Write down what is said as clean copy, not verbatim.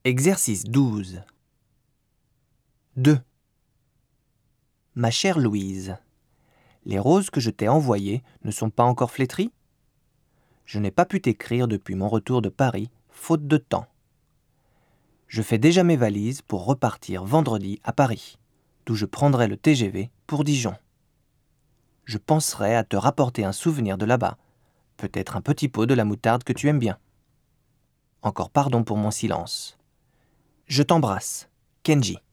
Exercice 12. 2. Ma chère Louise, les roses que je t'ai envoyées ne sont pas encore flétries ? Je n'ai pas pu t'écrire depuis mon retour de Paris, faute de temps. Je fais déjà mes valises pour repartir vendredi à Paris, d'où je prendrai le TGV pour Dijon. Je penserai à te rapporter un souvenir de là-bas, peut-être un petit pot de la moutarde que tu aimes bien. Encore pardon pour mon silence. Je t'embrasse, Kenji.